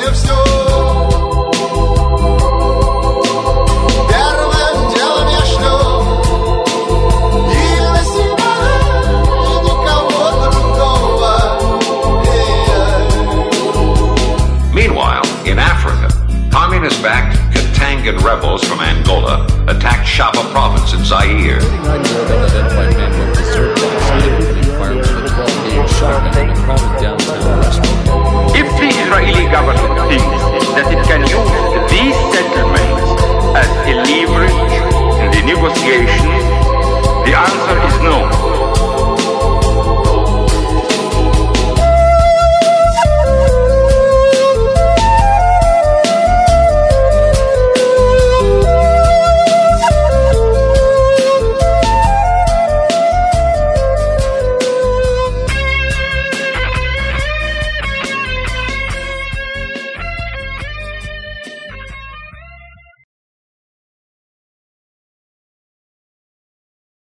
мне все. Первым делом я шлю и на себя, и никого другого. Meanwhile, in Africa, communist-backed Katangan rebels from Angola attacked Shaba province in Zaire. 39-year-old unidentified man went berserk